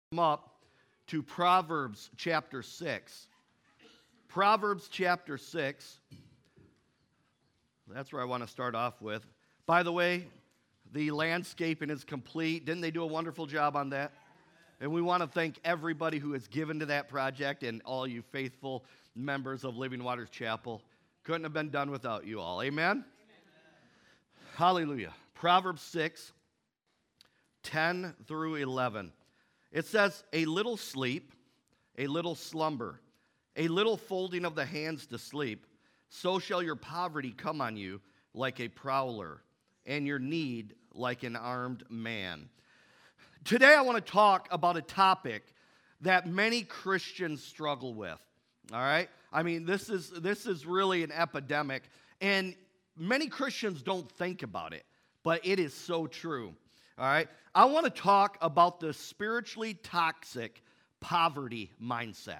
Up to Proverbs chapter 6. Proverbs chapter 6. That's where I want to start off with. By the way, the landscaping is complete. Didn't they do a wonderful job on that? And we want to thank everybody who has given to that project and all you faithful members of Living Waters Chapel. Couldn't have been done without you all. Amen? Hallelujah. Proverbs 6, 10 through 11. It says, a little sleep, a little slumber, a little folding of the hands to sleep, so shall your poverty come on you like a prowler, and your need like an armed man. Today I want to talk about a topic that many Christians struggle with, all right? I mean, this is really an epidemic, and many Christians don't think about it, but it is so true. All right, I want to talk about the spiritually toxic poverty mindset.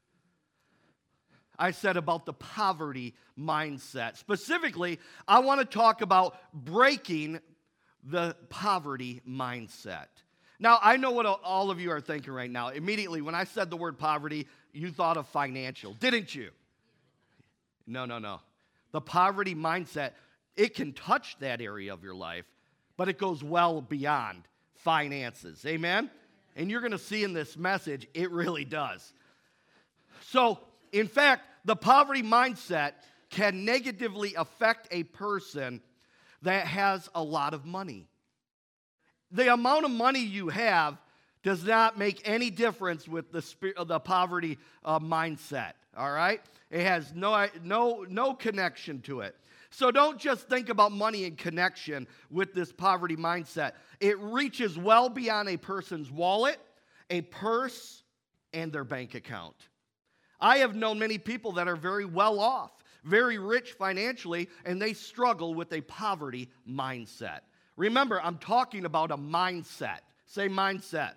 I said about the poverty mindset. Specifically, I want to talk about breaking the poverty mindset. Now, I know what all of you are thinking right now. Immediately, when I said the word poverty, you thought of financial, didn't you? No. The poverty mindset, it can touch that area of your life, but it goes well beyond finances. Amen? And you're going to see in this message, it really does. So, in fact, the poverty mindset can negatively affect a person that has a lot of money. The amount of money you have does not make any difference with the poverty mindset, all right? It has no connection to it. So don't just think about money in connection with this poverty mindset. It reaches well beyond a person's wallet, a purse, and their bank account. I have known many people that are very well off, very rich financially, and they struggle with a poverty mindset. Remember, I'm talking about a mindset. Say mindset.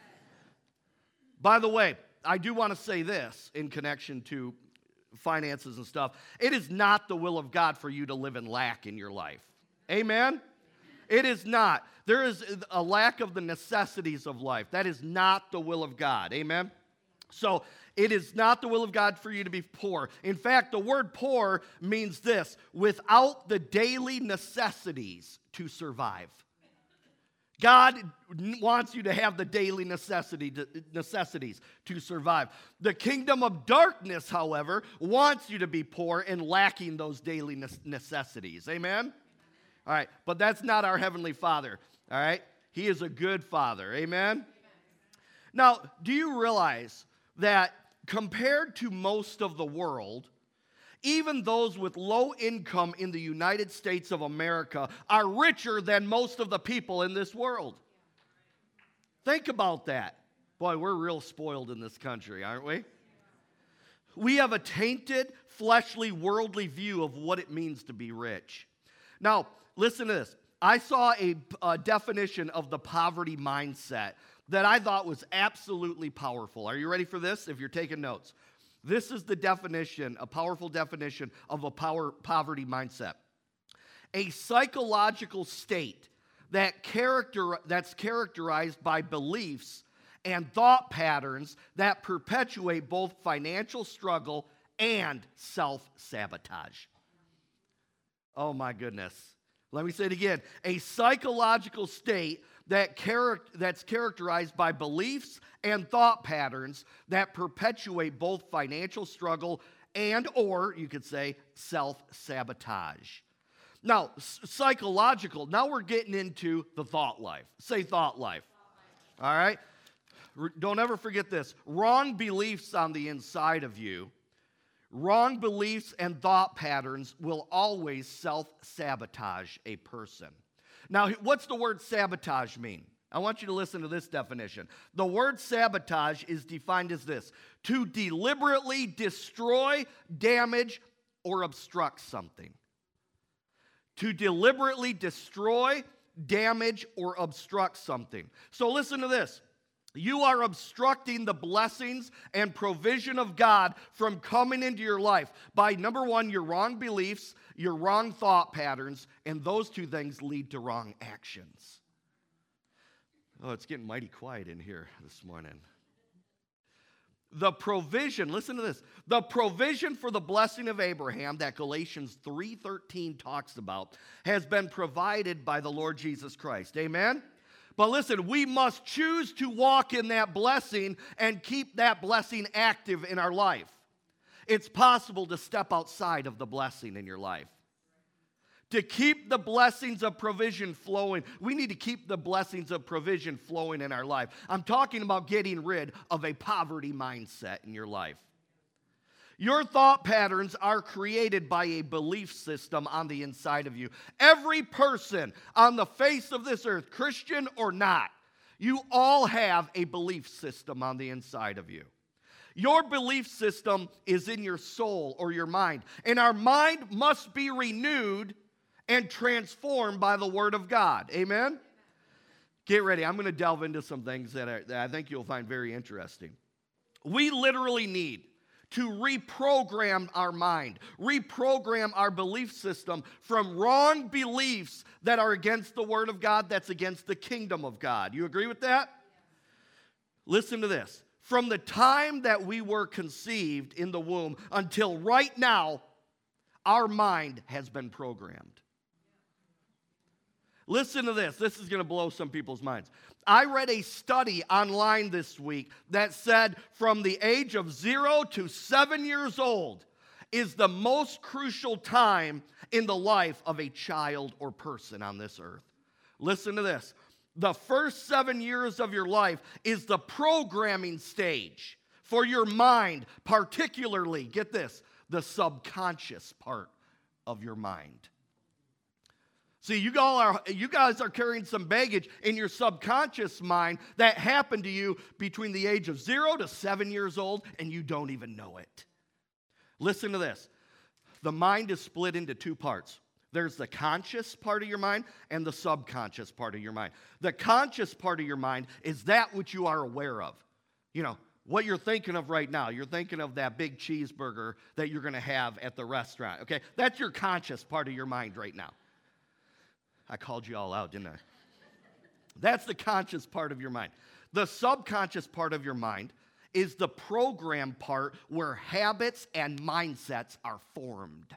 By the way, I do want to say this in connection to finances and stuff. It is not the will of God for you to live in lack in your life. Amen? It is not. There is a lack of the necessities of life. That is not the will of God. Amen? So it is not the will of God for you to be poor. In fact, the word poor means this: without the daily necessities to survive. God wants you to have the daily necessities to survive. The kingdom of darkness, however, wants you to be poor and lacking those daily necessities. Amen? All right, but that's not our Heavenly Father. All right? He is a good Father. Amen? Now, do you realize that compared to most of the world, even those with low income in the United States of America are richer than most of the people in this world? Think about that. Boy, we're real spoiled in this country, aren't we? We have a tainted, fleshly, worldly view of what it means to be rich. Now, listen to this. I saw a definition of the poverty mindset that I thought was absolutely powerful. Are you ready for this? If you're taking notes. This is the definition, a powerful definition of a poverty mindset. A psychological state that's characterized by beliefs and thought patterns that perpetuate both financial struggle and self-sabotage. Oh my goodness. Let me say it again. A psychological state that's characterized by beliefs and thought patterns that perpetuate both financial struggle and, or you could say, self-sabotage. Now, psychological, now we're getting into the thought life. Say thought life. All right? Don't ever forget this. Wrong beliefs on the inside of you, wrong beliefs and thought patterns will always self-sabotage a person. Now, what's the word sabotage mean? I want you to listen to this definition. The word sabotage is defined as this: to deliberately destroy, damage, or obstruct something. To deliberately destroy, damage, or obstruct something. So listen to this. You are obstructing the blessings and provision of God from coming into your life by, number one, your wrong beliefs, your wrong thought patterns, and those two things lead to wrong actions. Oh, it's getting mighty quiet in here this morning. The provision, listen to this. The provision for the blessing of Abraham that Galatians 3:13 talks about has been provided by the Lord Jesus Christ. Amen? But listen, we must choose to walk in that blessing and keep that blessing active in our life. It's possible to step outside of the blessing in your life. To keep the blessings of provision flowing, we need to keep the blessings of provision flowing in our life. I'm talking about getting rid of a poverty mindset in your life. Your thought patterns are created by a belief system on the inside of you. Every person on the face of this earth, Christian or not, you all have a belief system on the inside of you. Your belief system is in your soul or your mind, and our mind must be renewed and transformed by the Word of God. Amen? Get ready. I'm going to delve into some things that I think you'll find very interesting. We literally need to reprogram our mind, reprogram our belief system from wrong beliefs that are against the Word of God, that's against the kingdom of God. You agree with that? Listen to this. From the time that we were conceived in the womb until right now, our mind has been programmed. Listen to this. This is going to blow some people's minds. I read a study online this week that said from the age of 0 to 7 years old is the most crucial time in the life of a child or person on this earth. Listen to this. The first 7 years of your life is the programming stage for your mind, particularly, get this, the subconscious part of your mind. See, you guys are carrying some baggage in your subconscious mind that happened to you between the age of 0 to 7 years old, and you don't even know it. Listen to this. The mind is split into two parts. There's the conscious part of your mind and the subconscious part of your mind. The conscious part of your mind is that which you are aware of. You know, what you're thinking of right now. You're thinking of that big cheeseburger that you're going to have at the restaurant, okay? That's your conscious part of your mind right now. I called you all out, didn't I? That's the conscious part of your mind. The subconscious part of your mind is the program part where habits and mindsets are formed.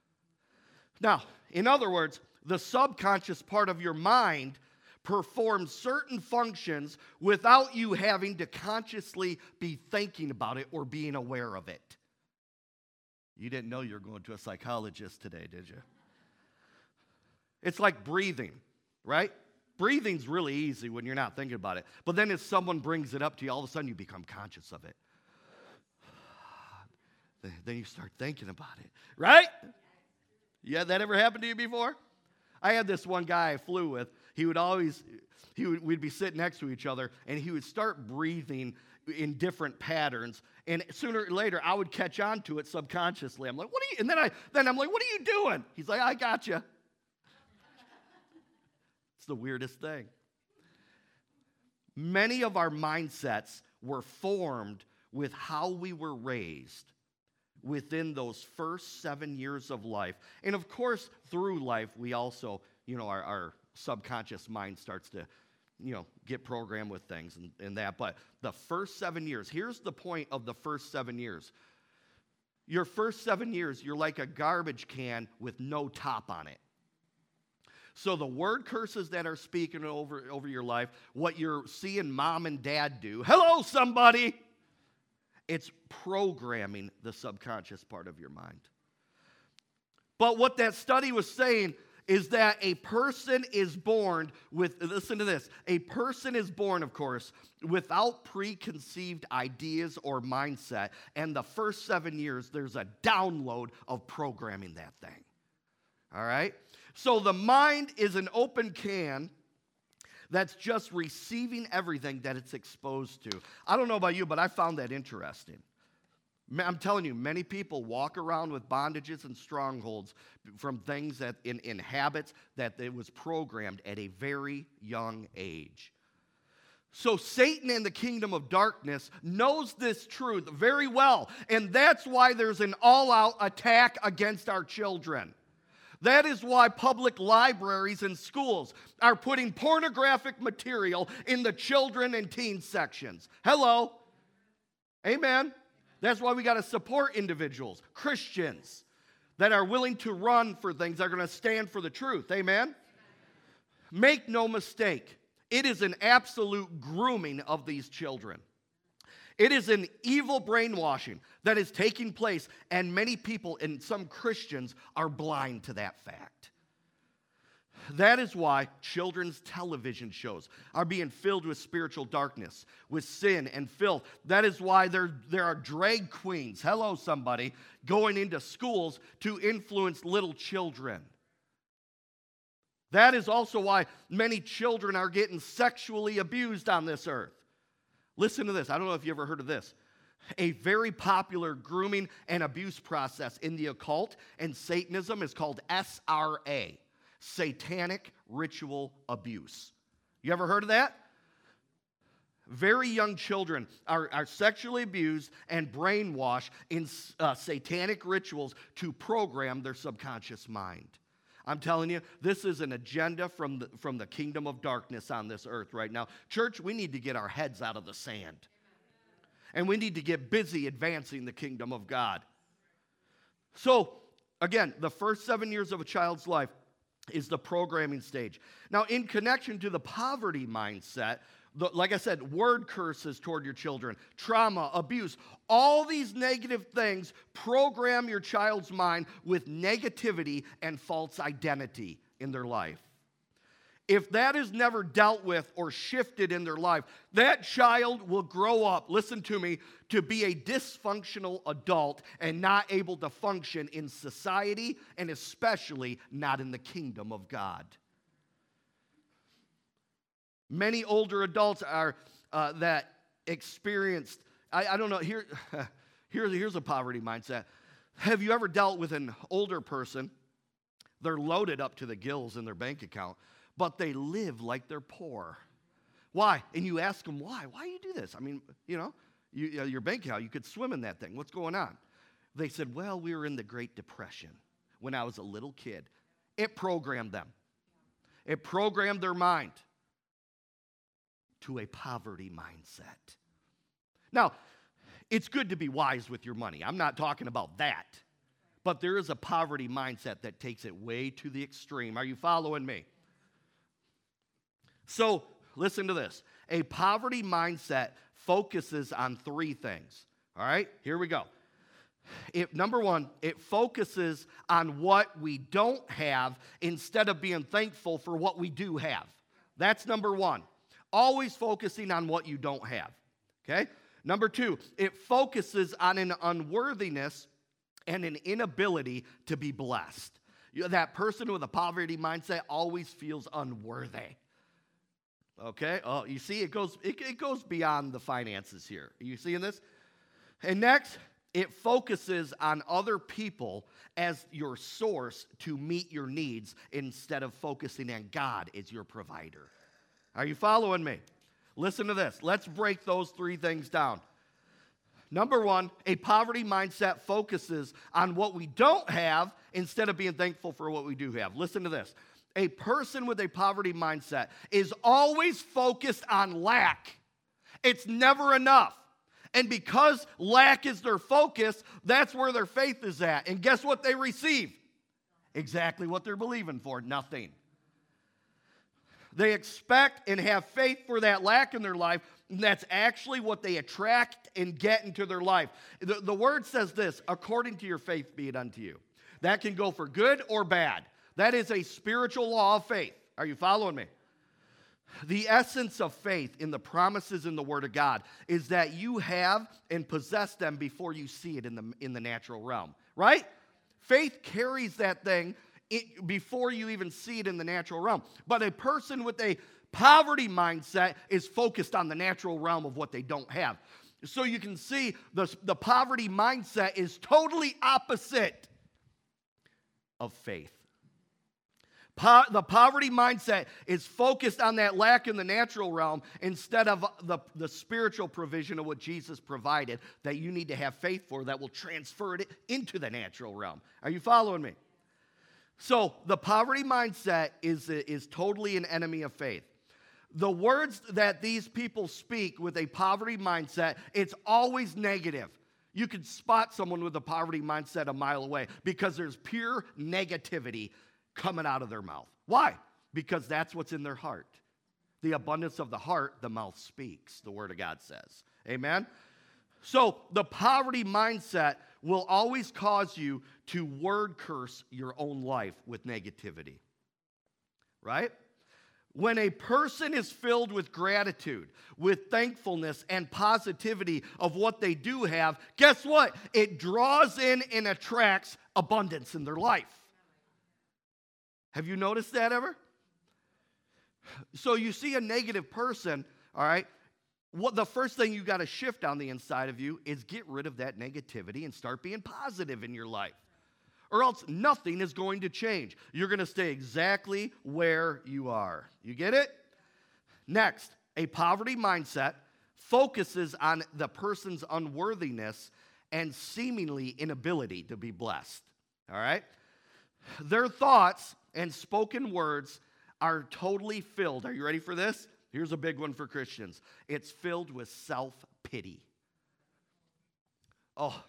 Now, in other words, the subconscious part of your mind performs certain functions without you having to consciously be thinking about it or being aware of it. You didn't know you were going to a psychologist today, did you? It's like breathing, right? Breathing's really easy when you're not thinking about it. But then if someone brings it up to you, all of a sudden you become conscious of it. Then you start thinking about it, right? Yeah, that ever happened to you before? I had this one guy I flew with. We'd be sitting next to each other, and he would start breathing in different patterns, and sooner or later I would catch on to it subconsciously. I'm like, "What are you?" And then I'm like, "What are you doing?" He's like, "I got you." It's the weirdest thing. Many of our mindsets were formed with how we were raised within those first 7 years of life. And of course, through life, we also, our subconscious mind starts to, get programmed with things and that. But the first 7 years, here's the point of the first 7 years. Your first 7 years, you're like a garbage can with no top on it. So the word curses that are speaking over your life, what you're seeing mom and dad do, hello, somebody, it's programming the subconscious part of your mind. But what that study was saying is that a person is born with, listen to this, a person is born, of course, without preconceived ideas or mindset, and the first 7 years, there's a download of programming that thing. All right? So the mind is an open can that's just receiving everything that it's exposed to. I don't know about you, but I found that interesting. I'm telling you, many people walk around with bondages and strongholds from things that in habits that it was programmed at a very young age. So Satan and the kingdom of darkness knows this truth very well, and that's why there's an all-out attack against our children. That is why public libraries and schools are putting pornographic material in the children and teen sections. Hello. Amen. That's why we got to support individuals, Christians, that are willing to run for things, that are going to stand for the truth. Amen. Make no mistake, it is an absolute grooming of these children. It is an evil brainwashing that is taking place, and many people and some Christians are blind to that fact. That is why children's television shows are being filled with spiritual darkness, with sin and filth. That is why there are drag queens, hello somebody, going into schools to influence little children. That is also why many children are getting sexually abused on this earth. Listen to this. I don't know if you ever heard of this. A very popular grooming and abuse process in the occult and Satanism is called SRA, Satanic Ritual Abuse. You ever heard of that? Very young children are sexually abused and brainwashed in satanic rituals to program their subconscious mind. I'm telling you, this is an agenda from the kingdom of darkness on this earth right now. Church, we need to get our heads out of the sand. And we need to get busy advancing the kingdom of God. So, again, the first 7 years of a child's life is the programming stage. Now, in connection to the poverty mindset, like I said, word curses toward your children, trauma, abuse, all these negative things program your child's mind with negativity and false identity in their life. If that is never dealt with or shifted in their life, that child will grow up, listen to me, to be a dysfunctional adult and not able to function in society and especially not in the kingdom of God. Many older adults are that experienced, I don't know, here's a poverty mindset. Have you ever dealt with an older person? They're loaded up to the gills in their bank account, but they live like they're poor. Why? And you ask them, why? Why do you do this? I mean, your bank account, you could swim in that thing. What's going on? They said, well, we were in the Great Depression when I was a little kid. It programmed them. It programmed their mind to a poverty mindset. Now, it's good to be wise with your money. I'm not talking about that. But there is a poverty mindset that takes it way to the extreme. Are you following me? So, listen to this. A poverty mindset focuses on three things. All right, here we go. Number one, it focuses on what we don't have instead of being thankful for what we do have. That's number one. Always focusing on what you don't have, okay? Number two, it focuses on an unworthiness and an inability to be blessed. That person with a poverty mindset always feels unworthy, okay? Oh, you see, it goes beyond the finances here. Are you seeing this? And next, it focuses on other people as your source to meet your needs instead of focusing on God as your provider. Are you following me? Listen to this. Let's break those three things down. Number one, a poverty mindset focuses on what we don't have instead of being thankful for what we do have. Listen to this. A person with a poverty mindset is always focused on lack. It's never enough. And because lack is their focus, that's where their faith is at. And guess what they receive? Exactly what they're believing for, nothing. They expect and have faith for that lack in their life, and that's actually what they attract and get into their life. The word says this, according to your faith be it unto you. That can go for good or bad. That is a spiritual law of faith. Are you following me? The essence of faith in the promises in the Word of God is that you have and possess them before you see it in the natural realm, right? Faith carries that thing before you even see it in the natural realm. But a person with a poverty mindset is focused on the natural realm of what they don't have. So you can see the poverty mindset is totally opposite of faith. The poverty mindset is focused on that lack in the natural realm instead of the spiritual provision of what Jesus provided that you need to have faith for that will transfer it into the natural realm. Are you following me? So the poverty mindset is totally an enemy of faith. The words that these people speak with a poverty mindset, it's always negative. You can spot someone with a poverty mindset a mile away because there's pure negativity coming out of their mouth. Why? Because that's what's in their heart. The abundance of the heart, the mouth speaks, the Word of God says. Amen? So the poverty mindset will always cause you to word curse your own life with negativity. Right? When a person is filled with gratitude, with thankfulness and positivity of what they do have, guess what? It draws in and attracts abundance in their life. Have you noticed that ever? So you see a negative person, all right? What the first thing you got to shift on the inside of you is get rid of that negativity and start being positive in your life. Or else nothing is going to change. You're going to stay exactly where you are. You get it? Next, a poverty mindset focuses on the person's unworthiness and seemingly inability to be blessed. All right? Their thoughts and spoken words are totally filled. Are you ready for this? Here's a big one for Christians. It's filled with self-pity. Oh,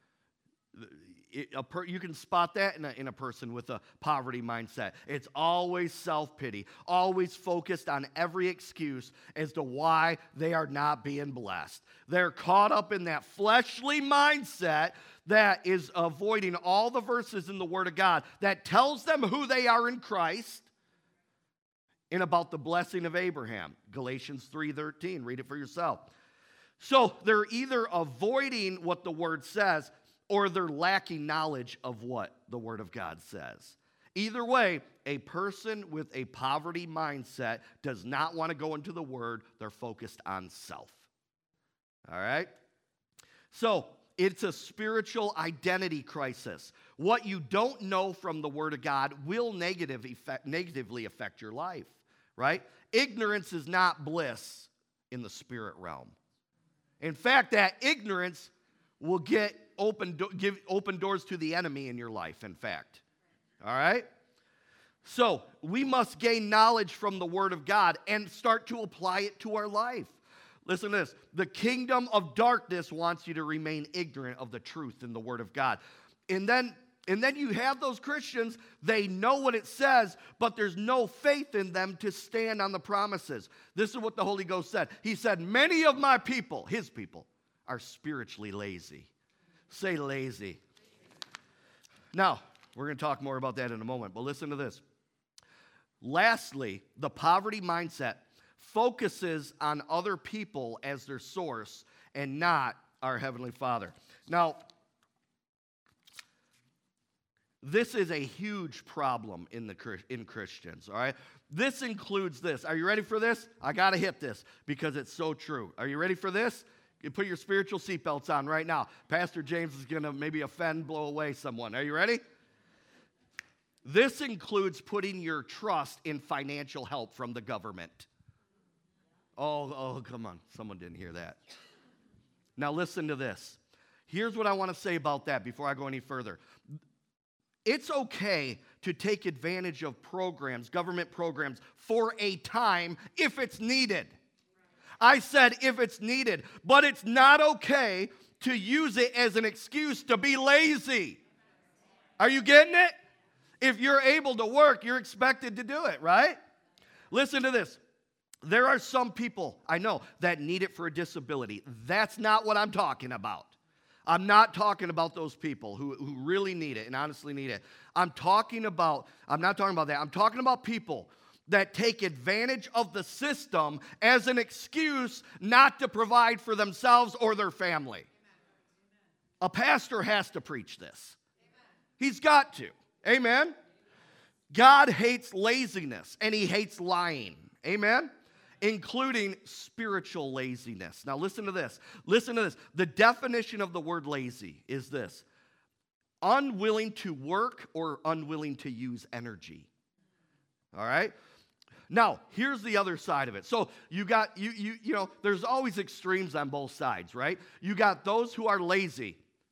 you can spot that in a person with a poverty mindset. It's always self-pity, always focused on every excuse as to why they are not being blessed. They're caught up in that fleshly mindset that is avoiding all the verses in the Word of God that tells them who they are in Christ and about the blessing of Abraham. Galatians 3:13, read it for yourself. So they're either avoiding what the Word says or they're lacking knowledge of what the Word of God says. Either way, a person with a poverty mindset does not want to go into the Word. They're focused on self. All right? So it's a spiritual identity crisis. What you don't know from the Word of God will negatively affect your life, right? Ignorance is not bliss in the spirit realm. In fact, that ignorance will give open doors to the enemy in your life, in fact. All right? So we must gain knowledge from the Word of God and start to apply it to our life. Listen to this. The kingdom of darkness wants you to remain ignorant of the truth in the Word of God. And then you have those Christians, they know what it says, but there's no faith in them to stand on the promises. This is what the Holy Ghost said. He said, many of my people, his people, are spiritually lazy. Say lazy. Now, we're going to talk more about that in a moment, but listen to this. Lastly, the poverty mindset focuses on other people as their source and not our Heavenly Father. Now, this is a huge problem in Christians, all right? This includes this. Are you ready for this? I got to hit this because it's so true. Are you ready for this? You put your spiritual seatbelts on right now. Pastor James is going to maybe blow away someone. Are you ready? This includes putting your trust in financial help from the government. Oh, come on. Someone didn't hear that. Now listen to this. Here's what I want to say about that before I go any further. It's okay to take advantage of programs, government programs, for a time if it's needed. I said if it's needed, but it's not okay to use it as an excuse to be lazy. Are you getting it? If you're able to work, you're expected to do it, right? Listen to this. There are some people, I know, that need it for a disability. That's not what I'm talking about. I'm not talking about those people who really need it and honestly need it. I'm not talking about that. I'm talking about people that take advantage of the system as an excuse not to provide for themselves or their family. A pastor has to preach this. He's got to. Amen? God hates laziness and he hates lying. Amen? Including spiritual laziness. Now listen to this. Listen to this. The definition of the word lazy is this: unwilling to work or unwilling to use energy. All right? Now, here's the other side of it. So you got, you know, there's always extremes on both sides, right? You got those who are lazy.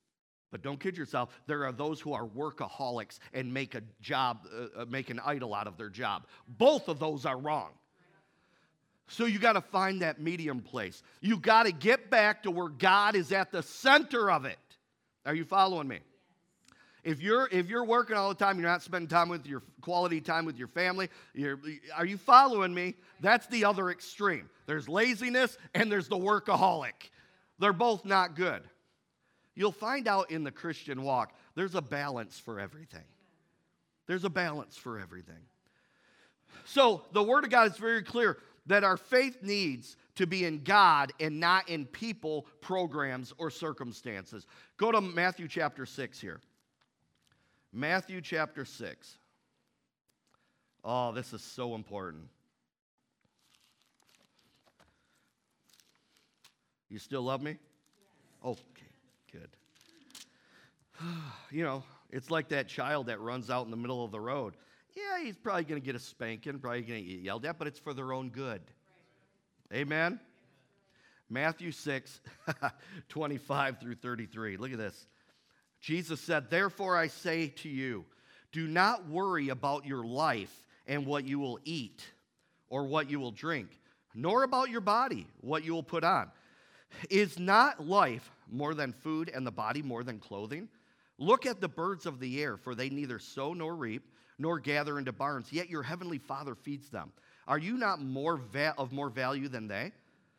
But don't kid yourself, there are those who are workaholics and make a job, make an idol out of their job. Both of those are wrong. So you got to find that medium place. You got to get back to where God is at the center of it. Are you following me? If you're working all the time, you're not spending time with your quality time with your family. Are you following me? That's the other extreme. There's laziness and there's the workaholic. They're both not good. You'll find out in the Christian walk, there's a balance for everything. There's a balance for everything. So the Word of God is very clear that our faith needs to be in God and not in people, programs, or circumstances. Go to Matthew chapter 6 here. Matthew chapter 6. Oh, this is so important. You still love me? Okay, good. You know, it's like that child that runs out in the middle of the road. Yeah, he's probably going to get a spanking, probably going to get yelled at, but it's for their own good. Amen? Matthew 6, 25 through 33. Look at this. Jesus said, "Therefore I say to you, do not worry about your life and what you will eat or what you will drink, nor about your body, what you will put on. Is not life more than food and the body more than clothing? Look at the birds of the air, for they neither sow nor reap, nor gather into barns, yet your heavenly Father feeds them. Are you not of more value than they?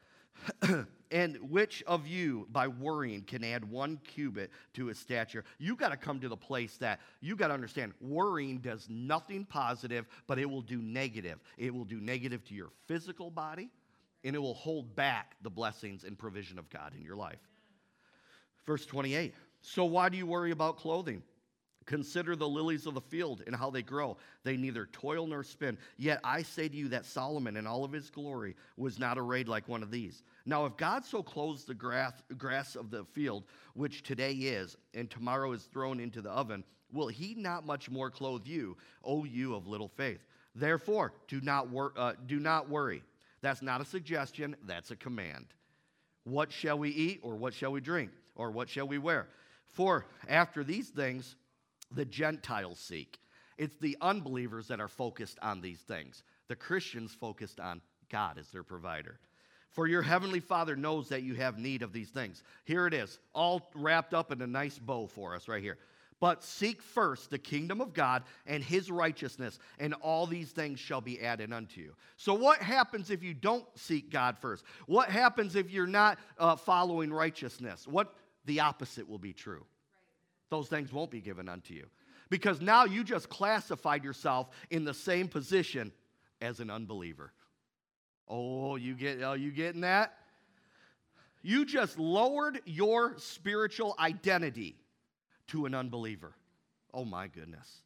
And which of you, by worrying, can add 1 cubit to his stature?" You got to come to the place that you got to understand worrying does nothing positive, but it will do negative. It will do negative to your physical body, and it will hold back the blessings and provision of God in your life. Verse 28, "So why do you worry about clothing? Consider the lilies of the field and how they grow. They neither toil nor spin. Yet I say to you that Solomon in all of his glory was not arrayed like one of these. Now if God so clothes the grass of the field, which today is, and tomorrow is thrown into the oven, will he not much more clothe you, O you of little faith? Therefore, do not worry." That's not a suggestion, that's a command. "What shall we eat, or what shall we drink, or what shall we wear? For after these things the Gentiles seek." It's the unbelievers that are focused on these things. The Christians focused on God as their provider. "For your heavenly Father knows that you have need of these things." Here it is, all wrapped up in a nice bow for us right here. "But seek first the kingdom of God and his righteousness, and all these things shall be added unto you." So what happens if you don't seek God first? What happens if you're not following righteousness? The opposite will be true. Those things won't be given unto you. Because now you just classified yourself in the same position as an unbeliever. Oh, you getting that? You just lowered your spiritual identity to an unbeliever. Oh my goodness.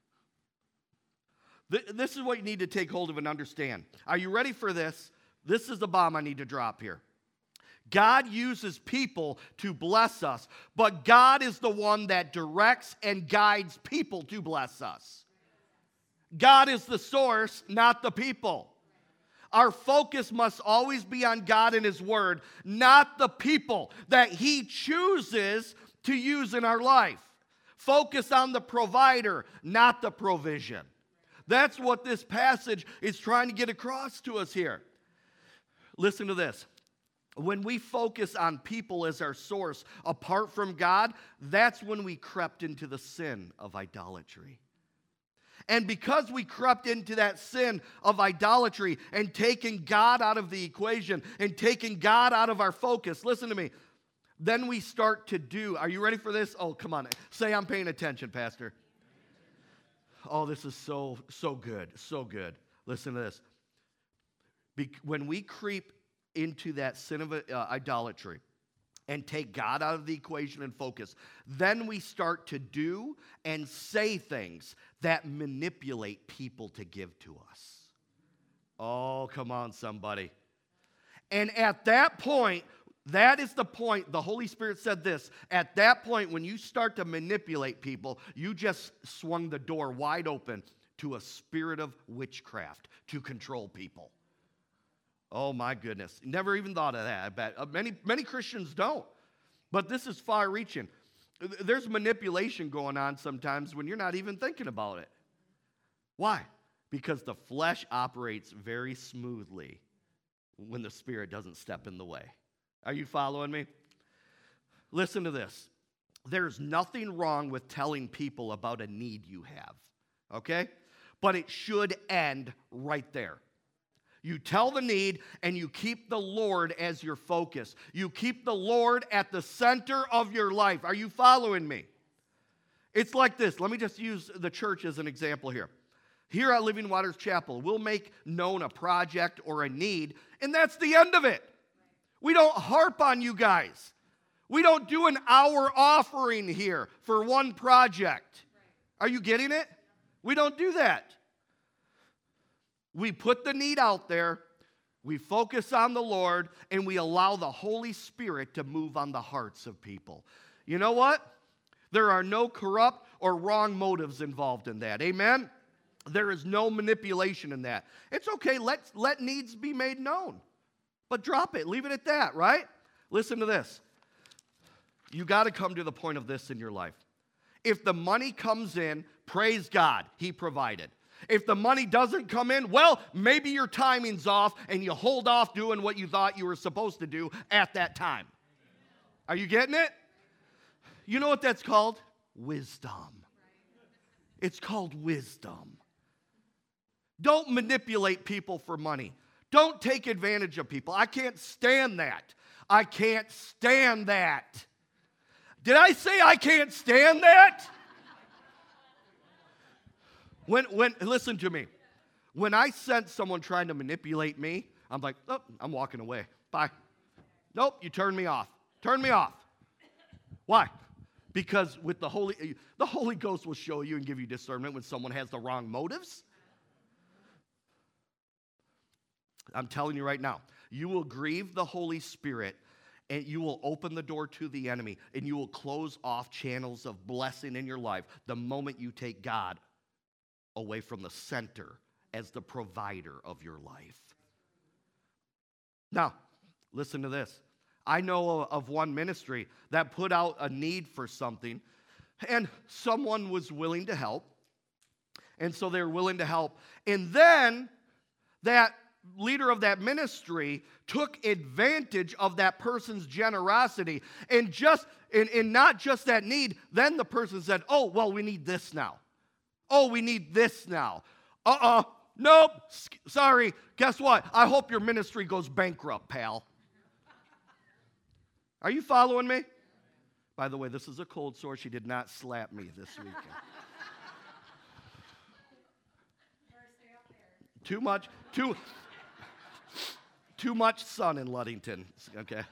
This is what you need to take hold of and understand. Are you ready for this? This is the bomb I need to drop here. God uses people to bless us, but God is the one that directs and guides people to bless us. God is the source, not the people. Our focus must always be on God and his word, not the people that he chooses to use in our life. Focus on the provider, not the provision. That's what this passage is trying to get across to us here. Listen to this. When we focus on people as our source apart from God, that's when we crept into the sin of idolatry. And because we crept into that sin of idolatry and taking God out of the equation and taking God out of our focus, listen to me, then we start to do, are you ready for this? Oh, come on. Say I'm paying attention, Pastor. Oh, this is so good, so good. Listen to this. When we creep into that sin of idolatry and take God out of the equation and focus, then we start to do and say things that manipulate people to give to us. Oh, come on, somebody. And at that point, that is the point, the Holy Spirit said this, at that point when you start to manipulate people, you just swung the door wide open to a spirit of witchcraft to control people. Oh my goodness. Never even thought of that. I bet many Christians don't. But this is far-reaching. There's manipulation going on sometimes when you're not even thinking about it. Why? Because the flesh operates very smoothly when the Spirit doesn't step in the way. Are you following me? Listen to this. There's nothing wrong with telling people about a need you have, okay? But it should end right there. You tell the need and you keep the Lord as your focus. You keep the Lord at the center of your life. Are you following me? It's like this. Let me just use the church as an example here. Here at Living Waters Chapel, we'll make known a project or a need, and that's the end of it. We don't harp on you guys. We don't do an hour offering here for one project. Are you getting it? We don't do that. We put the need out there, we focus on the Lord, and we allow the Holy Spirit to move on the hearts of people. You know what? There are no corrupt or wrong motives involved in that. Amen? There is no manipulation in that. It's okay, let needs be made known. But drop it, leave it at that, right? Listen to this. You got to come to the point of this in your life. If the money comes in, praise God, He provided. If the money doesn't come in, well, maybe your timing's off and you hold off doing what you thought you were supposed to do at that time. Are you getting it? You know what that's called? Wisdom. It's called wisdom. Don't manipulate people for money. Don't take advantage of people. I can't stand that. I can't stand that. Did I say I can't stand that? Listen to me. When I sense someone trying to manipulate me, I'm like, oh, I'm walking away. Bye. Nope, you turn me off. Turn me off. Why? Because with the Holy Ghost will show you and give you discernment when someone has the wrong motives. I'm telling you right now, you will grieve the Holy Spirit and you will open the door to the enemy and you will close off channels of blessing in your life the moment you take God away from the center as the provider of your life. Now, listen to this. I know of one ministry that put out a need for something, and someone was willing to help, and so they were willing to help. And then that leader of that ministry took advantage of that person's generosity, and not just that need. Then the person said, "Oh, well, we need this now. Oh, we need this now. Nope, sorry. Guess what? I hope your ministry goes bankrupt, pal." Are you following me? By the way, this is a cold sore. She did not slap me this weekend. Too much sun in Ludington, okay?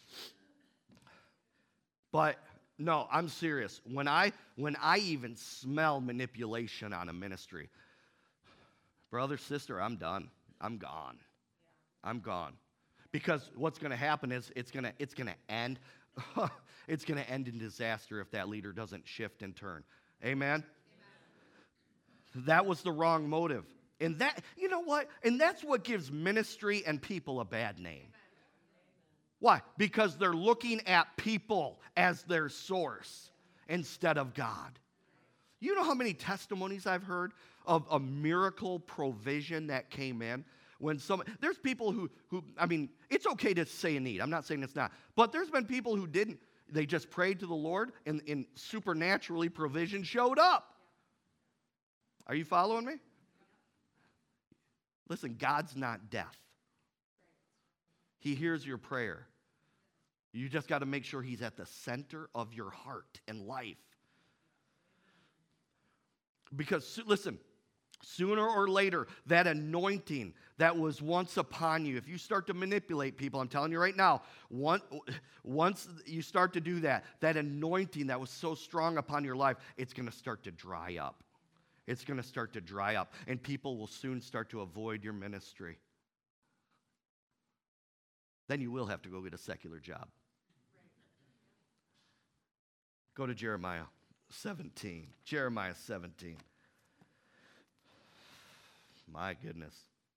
But no, I'm serious. When I even smell manipulation on a ministry, brother, sister, I'm done. I'm gone. I'm gone. Because what's going to happen is it's going to end. It's going to end in disaster if that leader doesn't shift and turn. Amen? That was the wrong motive. And that, you know what? And that's what gives ministry and people a bad name. Why? Because they're looking at people as their source instead of God. You know how many testimonies I've heard of a miracle provision that came in? There's people who, I mean, it's okay to say a need. I'm not saying it's not. But there's been people who didn't. They just prayed to the Lord and supernaturally provision showed up. Are you following me? Listen, God's not deaf. He hears your prayer. You just got to make sure He's at the center of your heart and life. Because, listen, sooner or later, that anointing that was once upon you, if you start to manipulate people, I'm telling you right now, once you start to do that, that anointing that was so strong upon your life, it's going to start to dry up. It's going to start to dry up, and people will soon start to avoid your ministry. Then you will have to go get a secular job. Go to Jeremiah 17. Jeremiah 17. My goodness.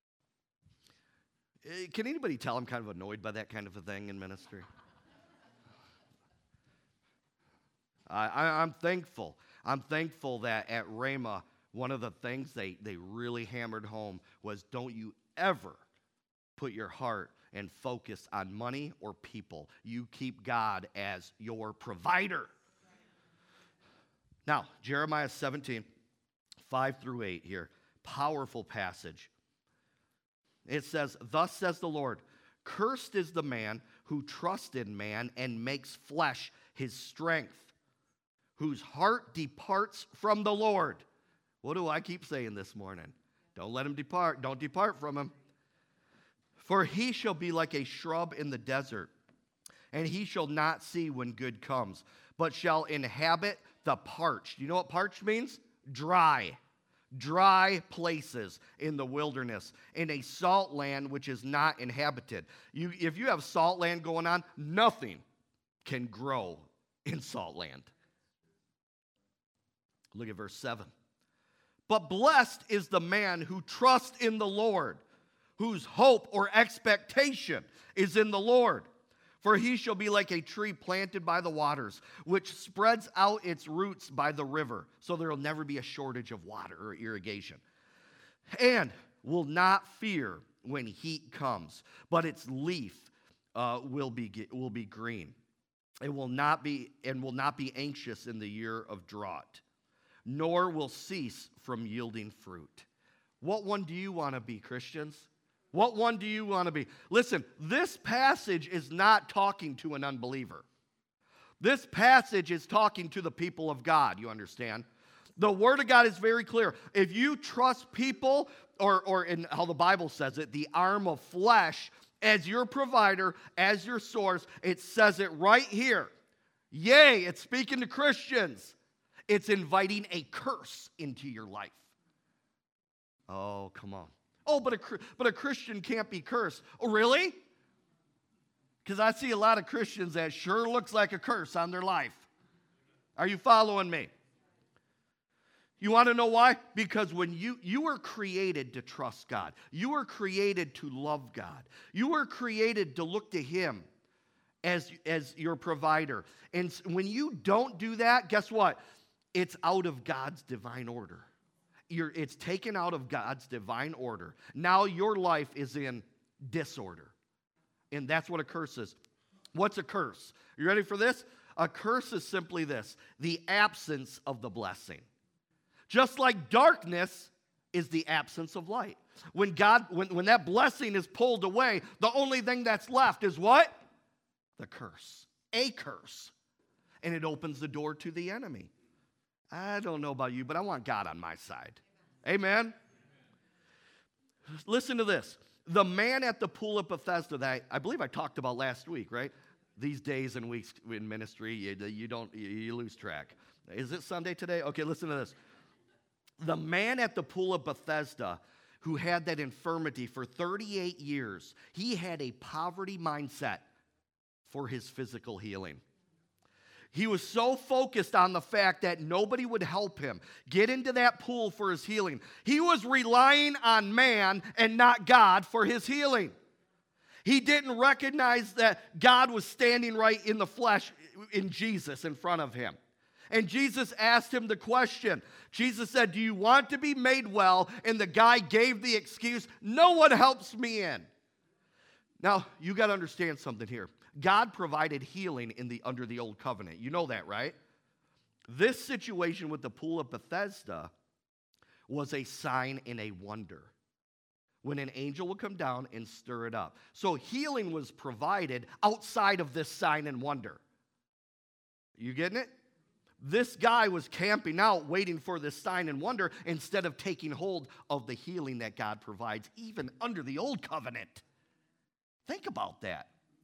Can anybody tell I'm kind of annoyed by that kind of a thing in ministry? I'm thankful. I'm thankful that at Rhema, one of the things they really hammered home was don't you ever put your heart and focus on money or people. You keep God as your provider. Now, Jeremiah 17, 5 through 8 here. Powerful passage. It says, "Thus says the Lord, cursed is the man who trusts in man and makes flesh his strength, whose heart departs from the Lord." What do I keep saying this morning? Don't let him depart. Don't depart from him. "For he shall be like a shrub in the desert, and he shall not see when good comes, but shall inhabit the parched." You know what parched means? Dry. Dry places in the wilderness, in a salt land which is not inhabited. If you have salt land going on, nothing can grow in salt land. Look at verse 7. "But blessed is the man who trusts in the Lord, whose hope or expectation is in the Lord. For he shall be like a tree planted by the waters, which spreads out its roots by the river." So there will never be a shortage of water or irrigation. "And will not fear when heat comes, but its leaf will be green. It will not be anxious in the year of drought, nor will cease from yielding fruit." What one do you want to be, Christians? What one do you want to be? Listen, this passage is not talking to an unbeliever. This passage is talking to the people of God, you understand? The Word of God is very clear. If you trust people, or in how the Bible says it, the arm of flesh, as your provider, as your source, it says it right here. Yea, it's speaking to Christians. It's inviting a curse into your life. Oh, come on. "Oh, but a Christian can't be cursed." Oh, really? Because I see a lot of Christians that sure looks like a curse on their life. Are you following me? You want to know why? Because when you were created to trust God. You were created to love God. You were created to look to Him as your provider. And when you don't do that, guess what? It's out of God's divine order. It's taken out of God's divine order. Now your life is in disorder. And that's what a curse is. What's a curse? You ready for this? A curse is simply this: the absence of the blessing. Just like darkness is the absence of light. When that blessing is pulled away, the only thing that's left is what? The curse. A curse. And it opens the door to the enemy. I don't know about you, but I want God on my side. Amen? Listen to this. The man at the pool of Bethesda that I believe I talked about last week, right? These days and weeks in ministry, you lose track. Is it Sunday today? Okay, listen to this. The man at the pool of Bethesda who had that infirmity for 38 years, he had a poverty mindset for his physical healing. He was so focused on the fact that nobody would help him get into that pool for his healing. He was relying on man and not God for his healing. He didn't recognize that God was standing right in the flesh in Jesus in front of him. And Jesus asked him the question. Jesus said, "Do you want to be made well?" And the guy gave the excuse, "No one helps me in." Now, you got to understand something here. God provided healing under the old covenant. You know that, right? This situation with the pool of Bethesda was a sign and a wonder, when an angel would come down and stir it up. So healing was provided outside of this sign and wonder. You getting it? This guy was camping out, waiting for this sign and wonder, instead of taking hold of the healing that God provides, even under the old covenant. Think about that.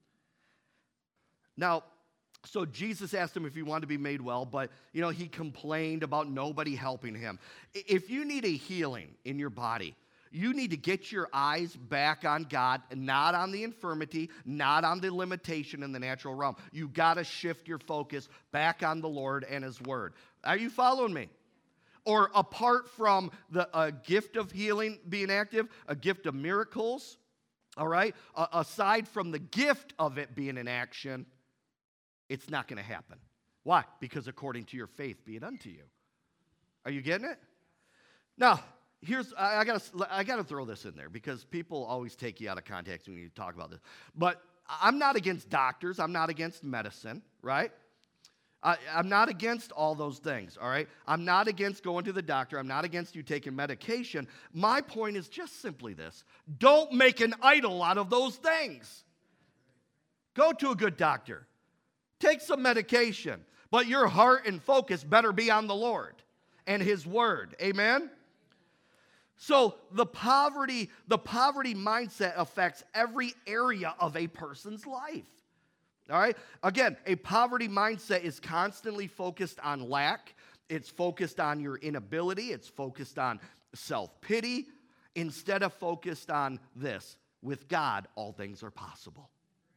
Now, so Jesus asked him if he wanted to be made well, but, he complained about nobody helping him. If you need a healing in your body, you need to get your eyes back on God, not on the infirmity, not on the limitation in the natural realm. You got to shift your focus back on the Lord and His Word. Are you following me? Or apart from the gift of healing being active, a gift of miracles, all right? Aside from the gift of it being in action, it's not going to happen. Why? Because according to your faith be it unto you. Are you getting it? Now, I gotta throw this in there because people always take you out of context when you talk about this. But I'm not against doctors. I'm not against medicine, right? I'm not against all those things, all right? I'm not against going to the doctor. I'm not against you taking medication. My point is just simply this. Don't make an idol out of those things. Go to a good doctor. Take some medication. But your heart and focus better be on the Lord and His Word. Amen? So the poverty mindset affects every area of a person's life. All right? Again, a poverty mindset is constantly focused on lack. It's focused on your inability. It's focused on self-pity instead of focused on this. With God, all things are possible.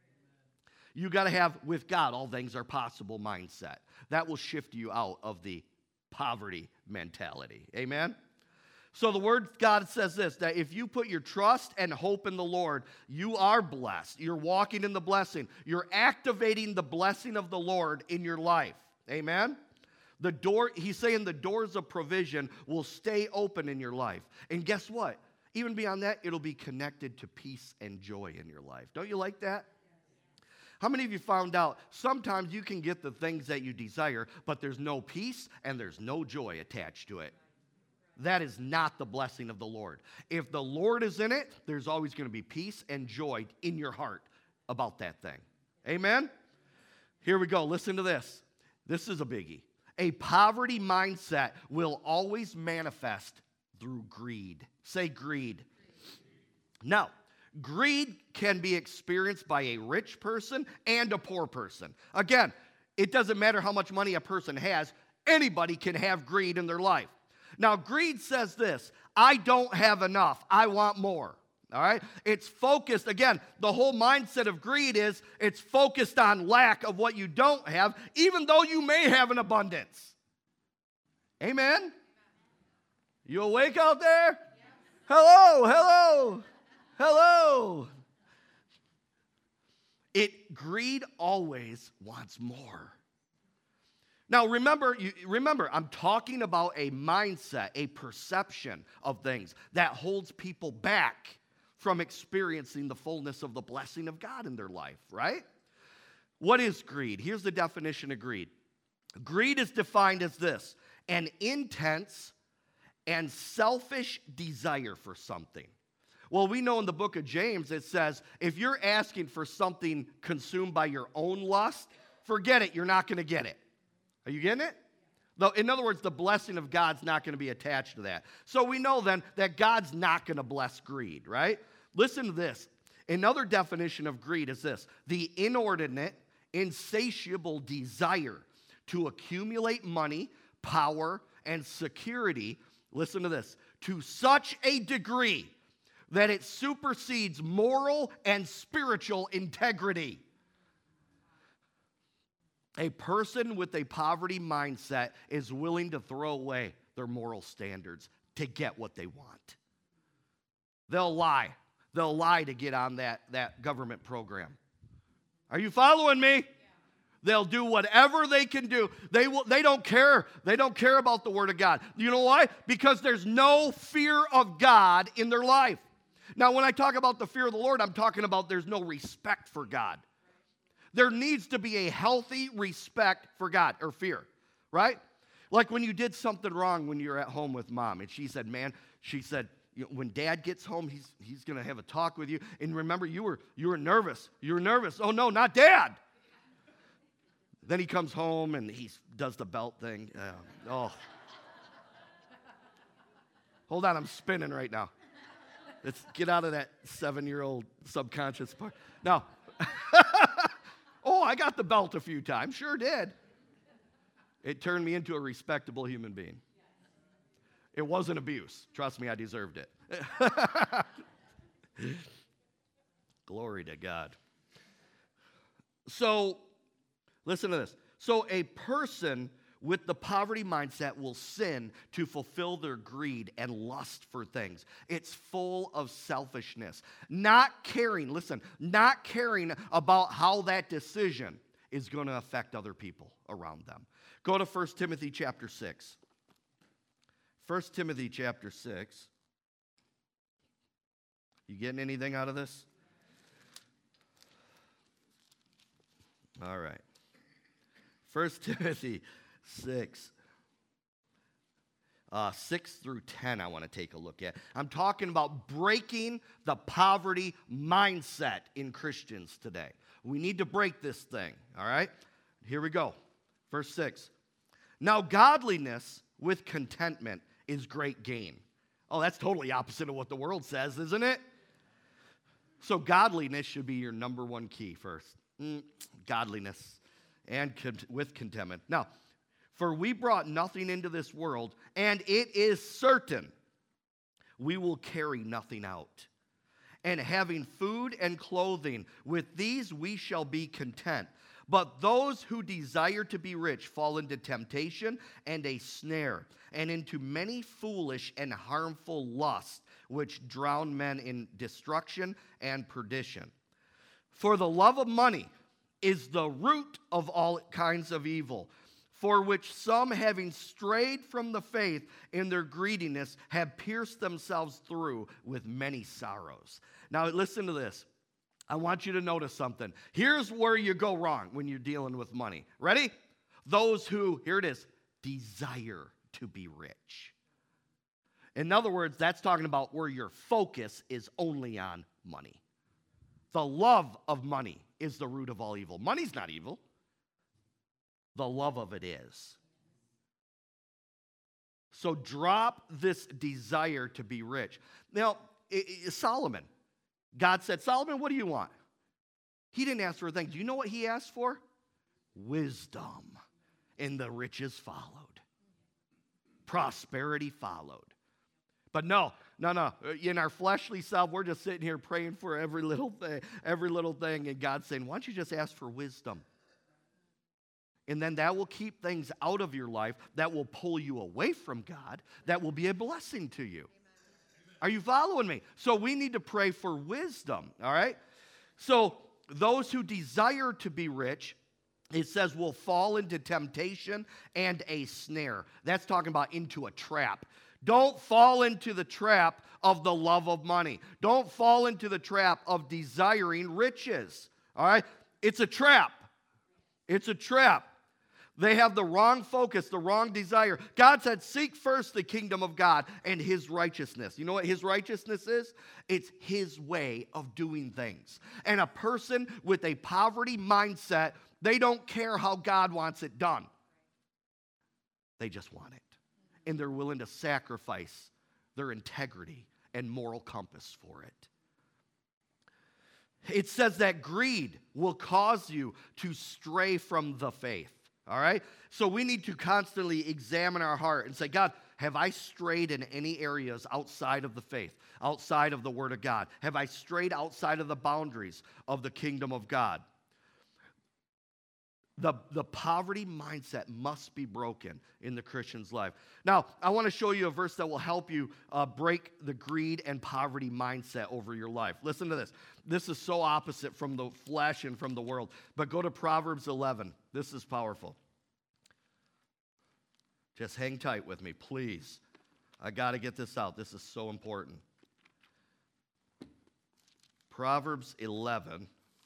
You got to have, with God, all things are possible mindset. That will shift you out of the poverty mentality. Amen? So the Word of God says this, that if you put your trust and hope in the Lord, you are blessed. You're walking in the blessing. You're activating the blessing of the Lord in your life. Amen? He's saying the doors of provision will stay open in your life. And guess what? Even beyond that, it'll be connected to peace and joy in your life. Don't you like that? How many of you found out sometimes you can get the things that you desire, but there's no peace and there's no joy attached to it? That is not the blessing of the Lord. If the Lord is in it, there's always going to be peace and joy in your heart about that thing. Amen? Here we go. Listen to this. This is a biggie. A poverty mindset will always manifest through greed. Say greed. Now, greed can be experienced by a rich person and a poor person. Again, it doesn't matter how much money a person has. Anybody can have greed in their life. Now, greed says this, I don't have enough. I want more. All right? It's focused. Again, the whole mindset of greed is it's focused on lack of what you don't have, even though you may have an abundance. Amen? You awake out there? Hello, hello, hello. Greed always wants more. Now, remember, I'm talking about a mindset, a perception of things that holds people back from experiencing the fullness of the blessing of God in their life, right? What is greed? Here's the definition of greed. Greed is defined as this, an intense and selfish desire for something. Well, we know in the book of James it says, if you're asking for something consumed by your own lust, forget it, you're not going to get it. Are you getting it? In other words, the blessing of God's not going to be attached to that. So we know then that God's not going to bless greed, right? Listen to this. Another definition of greed is this: the inordinate, insatiable desire to accumulate money, power, and security, listen to this, to such a degree that it supersedes moral and spiritual integrity. A person with a poverty mindset is willing to throw away their moral standards to get what they want. They'll lie. They'll lie to get on that government program. Are you following me? Yeah. They'll do whatever they can do. They don't care. They don't care about the Word of God. You know why? Because there's no fear of God in their life. Now, when I talk about the fear of the Lord, I'm talking about there's no respect for God. There needs to be a healthy respect for God, or fear, right? Like when you did something wrong when you were at home with Mom, and she said, when Dad gets home, he's going to have a talk with you. And remember, you were nervous. You were nervous. Oh, no, not Dad. Then he comes home, and he does the belt thing. Hold on, I'm spinning right now. Let's get out of that 7-year-old subconscious part. Now, I got the belt a few times. Sure did. It turned me into a respectable human being. It wasn't abuse. Trust me, I deserved it. Glory to God. So, listen to this. So, a person with the poverty mindset will sin to fulfill their greed and lust for things. It's full of selfishness. Not caring about how that decision is going to affect other people around them. Go to 1 Timothy chapter 6. 1 Timothy chapter 6. You getting anything out of this? All right. 1 Timothy 6. 6 through 10 I want to take a look at. I'm talking about breaking the poverty mindset in Christians today. We need to break this thing, all right? Here we go. Verse 6. Now godliness with contentment is great gain. Oh, that's totally opposite of what the world says, isn't it? So godliness should be your number one key first. Godliness and with contentment. Now, for we brought nothing into this world, and it is certain we will carry nothing out. And having food and clothing, with these we shall be content. But those who desire to be rich fall into temptation and a snare, and into many foolish and harmful lusts, which drown men in destruction and perdition. For the love of money is the root of all kinds of evil, for which some, having strayed from the faith in their greediness, have pierced themselves through with many sorrows. Now, listen to this. I want you to notice something. Here's where you go wrong when you're dealing with money. Ready? Those who, here it is, desire to be rich. In other words, that's talking about where your focus is only on money. The love of money is the root of all evil. Money's not evil. The love of it is. So drop this desire to be rich. Now, Solomon, God said, Solomon, what do you want? He didn't ask for a thing. Do you know what he asked for? Wisdom. And the riches followed. Prosperity followed. But no. In our fleshly self, we're just sitting here praying for every little thing, and God's saying, why don't you just ask for wisdom? And then that will keep things out of your life that will pull you away from God, that will be a blessing to you. Amen. Are you following me? So we need to pray for wisdom, all right? So those who desire to be rich, it says, will fall into temptation and a snare. That's talking about into a trap. Don't fall into the trap of the love of money. Don't fall into the trap of desiring riches, all right? It's a trap. It's a trap. They have the wrong focus, the wrong desire. God said, seek first the kingdom of God and his righteousness. You know what his righteousness is? It's his way of doing things. And a person with a poverty mindset, they don't care how God wants it done. They just want it. And they're willing to sacrifice their integrity and moral compass for it. It says that greed will cause you to stray from the faith. All right? So we need to constantly examine our heart and say, God, have I strayed in any areas outside of the faith, outside of the Word of God? Have I strayed outside of the boundaries of the kingdom of God? The poverty mindset must be broken in the Christian's life. Now, I want to show you a verse that will help you break the greed and poverty mindset over your life. Listen to this. This is so opposite from the flesh and from the world. But go to Proverbs 11. This is powerful. Just hang tight with me, please. I got to get this out. This is so important. Proverbs 11.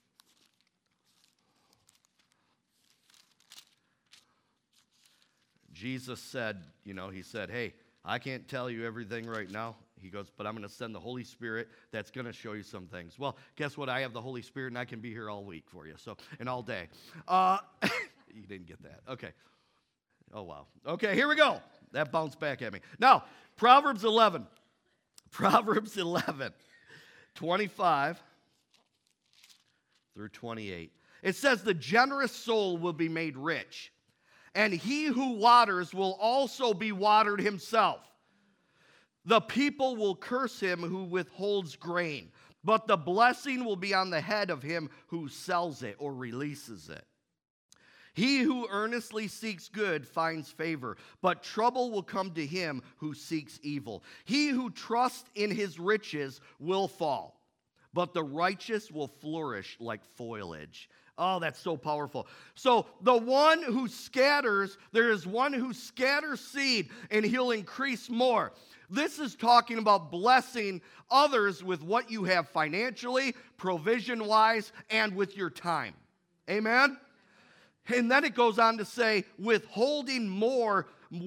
Jesus said, he said, hey, I can't tell you everything right now. He goes, but I'm going to send the Holy Spirit that's going to show you some things. Well, guess what? I have the Holy Spirit, and I can be here all week for you, and all day. You didn't get that. Okay. Oh, wow. Okay, here we go. That bounced back at me. Now, Proverbs 11. Proverbs 11, 25 through 28. It says, the generous soul will be made rich, and he who waters will also be watered himself. The people will curse him who withholds grain, but the blessing will be on the head of him who sells it or releases it. He who earnestly seeks good finds favor, but trouble will come to him who seeks evil. He who trusts in his riches will fall, but the righteous will flourish like foliage. Oh, that's so powerful. So the one who scatters, there is one who scatters seed, and he'll increase more. This is talking about blessing others with what you have financially, provision-wise, and with your time. Amen? And then it goes on to say, withholding more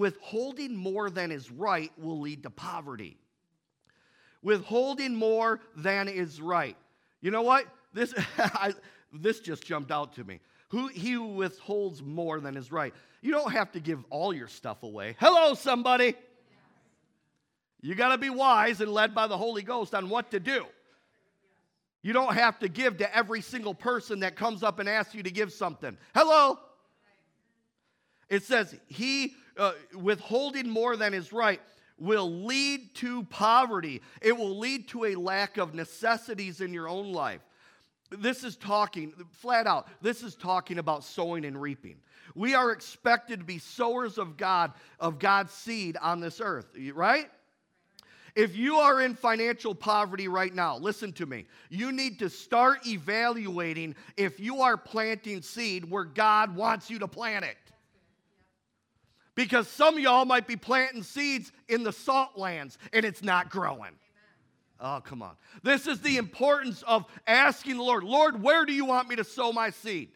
than is right will lead to poverty. Withholding more than is right. You know what? This just jumped out to me. He who withholds more than is right. You don't have to give all your stuff away. Hello, somebody. You got to be wise and led by the Holy Ghost on what to do. You don't have to give to every single person that comes up and asks you to give something. Hello. It says, withholding more than is right will lead to poverty. It will lead to a lack of necessities in your own life. This is talking, flat out, this is talking about sowing and reaping. We are expected to be sowers of God's seed on this earth, right? If you are in financial poverty right now, listen to me. You need to start evaluating if you are planting seed where God wants you to plant it. Because some of y'all might be planting seeds in the salt lands and it's not growing. Oh, come on. This is the importance of asking the Lord, Lord, where do you want me to sow my seed?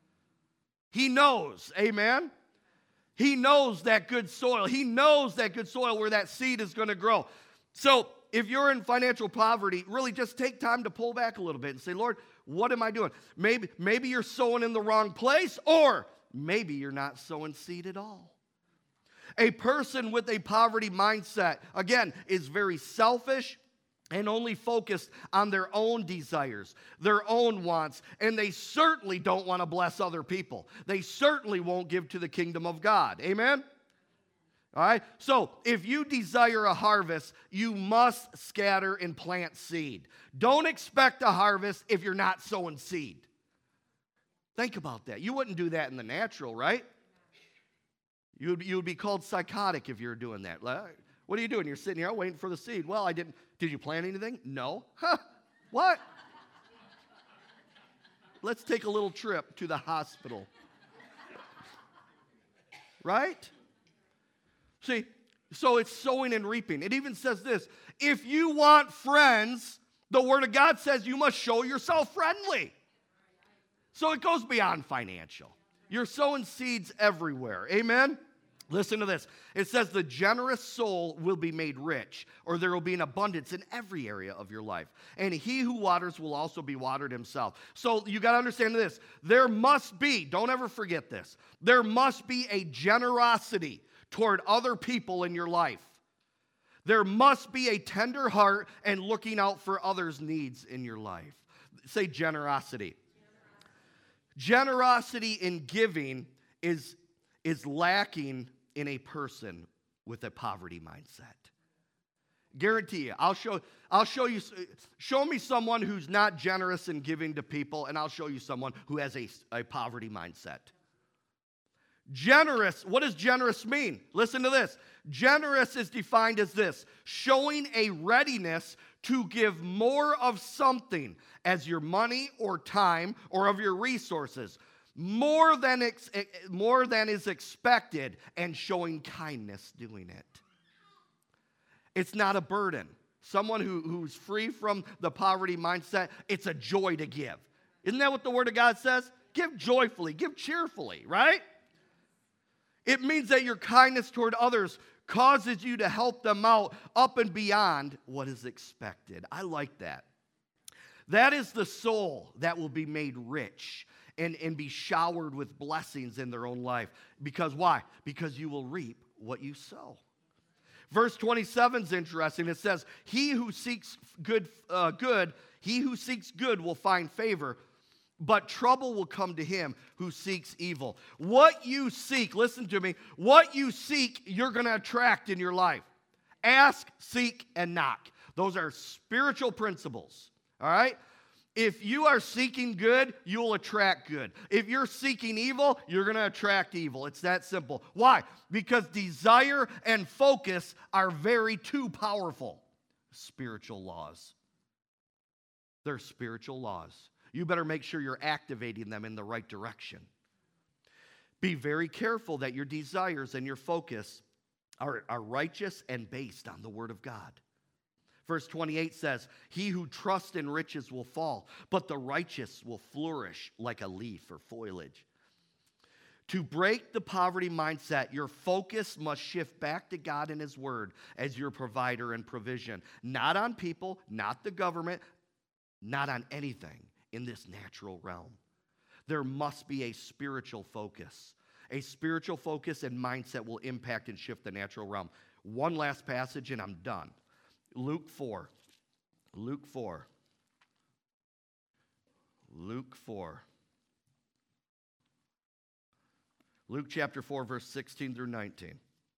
He knows, amen? He knows that good soil. He knows that good soil where that seed is going to grow. So if you're in financial poverty, really just take time to pull back a little bit and say, Lord, what am I doing? Maybe you're sowing in the wrong place, or maybe you're not sowing seed at all. A person with a poverty mindset, again, is very selfish and only focused on their own desires, their own wants, and they certainly don't want to bless other people. They certainly won't give to the kingdom of God. Amen? All right? So, if you desire a harvest, you must scatter and plant seed. Don't expect a harvest if you're not sowing seed. Think about that. You wouldn't do that in the natural, right? You would be called psychotic if you're doing that. What are you doing? You're sitting here waiting for the seed. Well, I didn't. Did you plant anything? No. Huh? What? Let's take a little trip to the hospital. Right? See, so it's sowing and reaping. It even says this. If you want friends, the Word of God says you must show yourself friendly. So it goes beyond financial. You're sowing seeds everywhere. Amen? Listen to this. It says the generous soul will be made rich, or there will be an abundance in every area of your life. And he who waters will also be watered himself. So you got to understand this. There must be, don't ever forget this, there must be a generosity toward other people in your life. There must be a tender heart and looking out for others' needs in your life. Say generosity. Generosity in giving is lacking in a person with a poverty mindset. Guarantee you. I'll show you. Show me someone who's not generous in giving to people, and I'll show you someone who has a poverty mindset. Generous, what does generous mean? Listen to this. Generous is defined as this: showing a readiness to give more of something as your money or time or of your resources, more than is expected, and showing kindness doing it. It's not a burden. Someone who's free from the poverty mindset, it's a joy to give. Isn't that what the Word of God says? Give joyfully, give cheerfully, right? It means that your kindness toward others causes you to help them out up and beyond what is expected. I like that. That is the soul that will be made rich and be showered with blessings in their own life. Because why? Because you will reap what you sow. Verse 27 is interesting. It says, he who seeks good will find favor, but trouble will come to him who seeks evil. What you seek, listen to me, what you seek, you're going to attract in your life. Ask, seek, and knock. Those are spiritual principles, all right? If you are seeking good, you'll attract good. If you're seeking evil, you're going to attract evil. It's that simple. Why? Because desire and focus are two powerful spiritual laws. They're spiritual laws. You better make sure you're activating them in the right direction. Be very careful that your desires and your focus are righteous and based on the Word of God. Verse 28 says, he who trusts in riches will fall, but the righteous will flourish like a leaf or foliage. To break the poverty mindset, your focus must shift back to God and His Word as your provider and provision. Not on people, not the government, not on anything in this natural realm. There must be a spiritual focus. A spiritual focus and mindset will impact and shift the natural realm. One last passage and I'm done. Luke 4. Luke 4. Luke 4. Luke chapter 4, verse 16 through 19.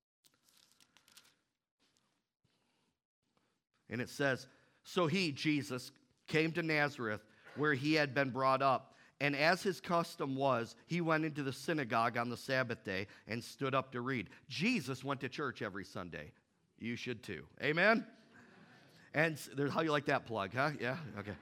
And it says, so he, Jesus, came to Nazareth, where he had been brought up. And as his custom was, he went into the synagogue on the Sabbath day and stood up to read. Jesus went to church every Sunday. You should too. Amen? And there's how you like that plug, huh? Yeah?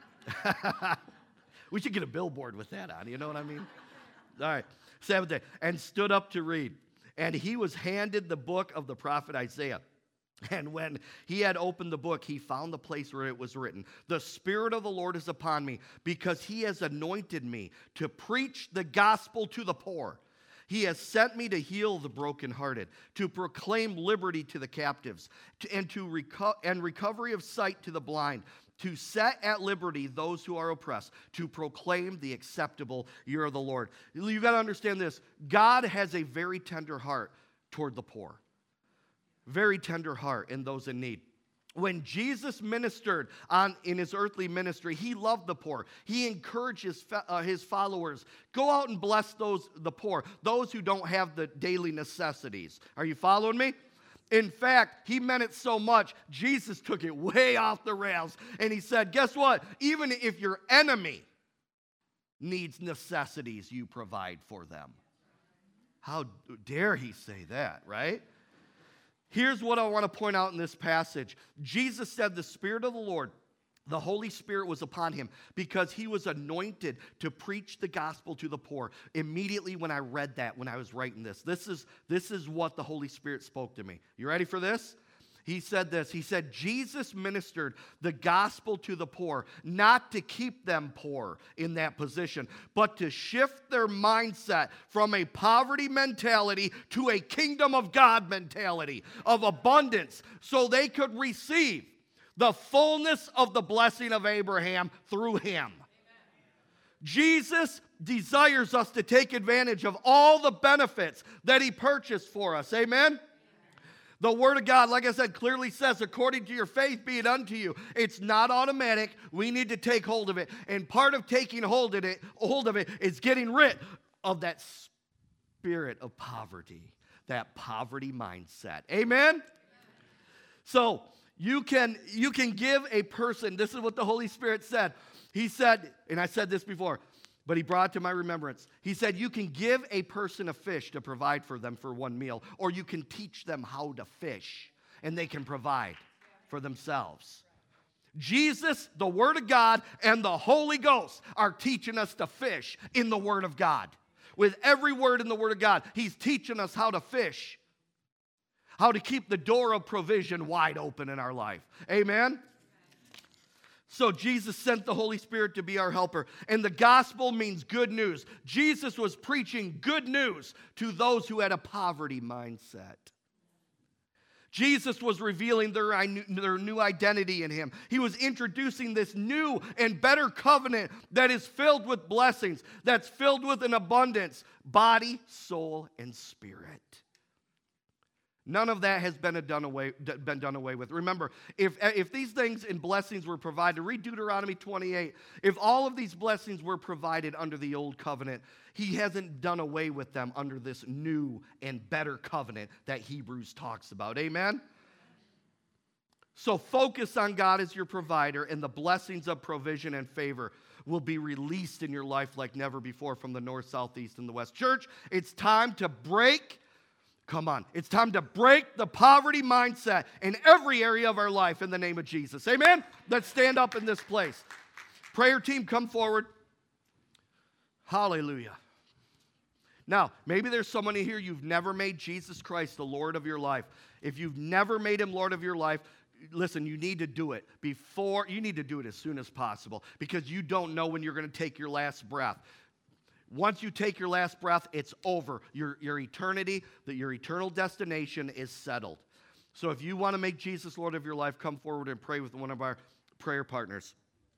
Okay. We should get a billboard with that on, you know what I mean? All right. Sabbath day. And stood up to read. And he was handed the book of the prophet Isaiah. And when he had opened the book, he found the place where it was written, the Spirit of the Lord is upon me, because he has anointed me to preach the gospel to the poor. He has sent me to heal the brokenhearted, to proclaim liberty to the captives, and recovery of sight to the blind, to set at liberty those who are oppressed, to proclaim the acceptable year of the Lord. You got to understand this. God has a very tender heart toward the poor. Very tender heart in those in need. When Jesus ministered in his earthly ministry, he loved the poor. He encouraged his followers, go out and bless the poor, those who don't have the daily necessities. Are you following me? In fact, he meant it so much, Jesus took it way off the rails. And he said, guess what? Even if your enemy needs necessities, you provide for them. How dare he say that, right? Here's what I want to point out in this passage. Jesus said the Spirit of the Lord, the Holy Spirit was upon him because he was anointed to preach the gospel to the poor. Immediately when I read that, when I was writing this is what the Holy Spirit spoke to me. You ready for this? He said this. He said, Jesus ministered the gospel to the poor, not to keep them poor in that position, but to shift their mindset from a poverty mentality to a kingdom of God mentality of abundance so they could receive the fullness of the blessing of Abraham through him. Amen. Jesus desires us to take advantage of all the benefits that he purchased for us. Amen? The Word of God, like I said, clearly says, according to your faith be it unto you. It's not automatic. We need to take hold of it. And part of taking hold of it is getting rid of that spirit of poverty, that poverty mindset. Amen? So you can give a person, this is what the Holy Spirit said. He said, and I said this before, but he brought it to my remembrance. He said, you can give a person a fish to provide for them for one meal, or you can teach them how to fish, and they can provide for themselves. Jesus, the Word of God, and the Holy Ghost are teaching us to fish in the Word of God. With every word in the Word of God, he's teaching us how to fish, how to keep the door of provision wide open in our life. Amen? So Jesus sent the Holy Spirit to be our helper. And the gospel means good news. Jesus was preaching good news to those who had a poverty mindset. Jesus was revealing their new identity in him. He was introducing this new and better covenant that is filled with blessings, that's filled with an abundance, body, soul, and spirit. None of that has been done away with. Remember, if these things and blessings were provided, read Deuteronomy 28. If all of these blessings were provided under the old covenant, he hasn't done away with them under this new and better covenant that Hebrews talks about. Amen? So focus on God as your provider, and the blessings of provision and favor will be released in your life like never before from the north, south, east, and the west. Church, it's time to break. Come on. It's time to break the poverty mindset in every area of our life in the name of Jesus. Amen? Let's stand up in this place. Prayer team, come forward. Hallelujah. Now, maybe there's someone in here, you've never made Jesus Christ the Lord of your life. If you've never made him Lord of your life, listen, you need to do it you need to do it as soon as possible, because you don't know when you're going to take your last breath. Once you take your last breath, it's over. Your eternity, your eternal destination is settled. So if you want to make Jesus Lord of your life, come forward and pray with one of our prayer partners.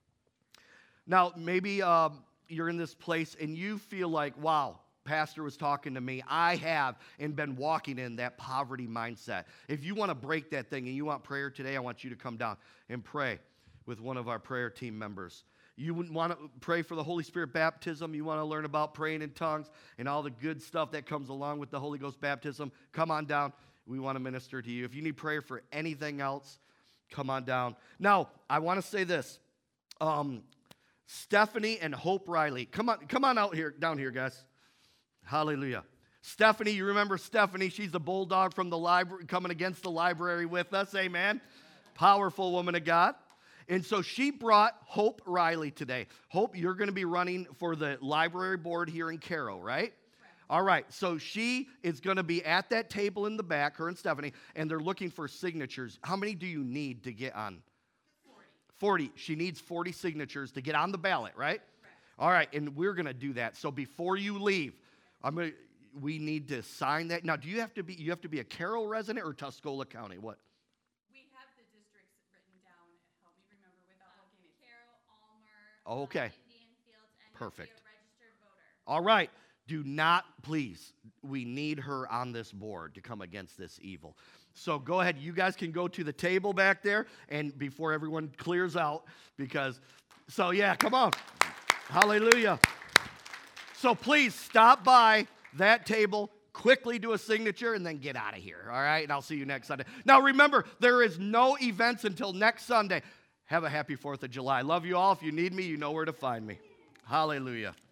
Now, maybe you're in this place and you feel like, wow, Pastor was talking to me. I have and been walking in that poverty mindset. If you want to break that thing and you want prayer today, I want you to come down and pray with one of our prayer team members. You want to pray for the Holy Spirit baptism. You want to learn about praying in tongues and all the good stuff that comes along with the Holy Ghost baptism. Come on down. We want to minister to you. If you need prayer for anything else, come on down. Now, I want to say this. Stephanie and Hope Riley. Come on out here, down here, guys. Hallelujah. Stephanie, you remember Stephanie? She's the bulldog from the library, coming against the library with us. Amen. Powerful woman of God. And so she brought Hope Riley today. Hope, you're going to be running for the library board here in Cairo, right? All right. So she is going to be at that table in the back, her and Stephanie, and they're looking for signatures. How many do you need to get on? 40. She needs 40 signatures to get on the ballot, right? All right. And we're going to do that. So before you leave, we need to sign that. Now, you have to be a Carroll resident or Tuscola County? What? We have the districts written down. Help me remember without looking at Carroll, Almer, Okay. Indian Fields, and Perfect. be a registered voter. All right. Do not, please, we need her on this board to come against this evil. So go ahead. You guys can go to the table back there and before everyone clears out come on. Hallelujah. So please stop by that table, quickly do a signature, and then get out of here, all right? And I'll see you next Sunday. Now, remember, there is no events until next Sunday. Have a happy 4th of July. Love you all. If you need me, you know where to find me. Hallelujah.